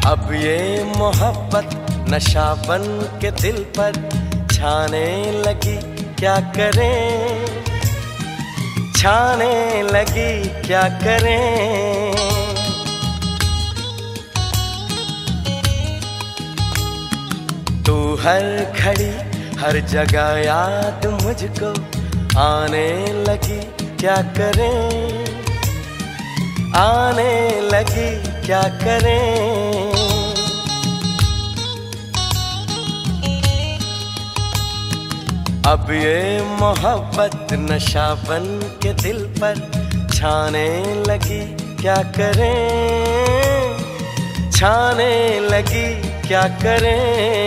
अब ये मोहब्बत नशा बन के दिल पर छाने लगी, क्या करें, छाने लगी क्या करें। तू हर घड़ी हर जगह याद मुझको आने लगी, क्या करें, आने लगी क्या करें। अब ये मोहब्बत नशा बन के दिल पर छाने लगी, क्या करें, छाने लगी क्या करें।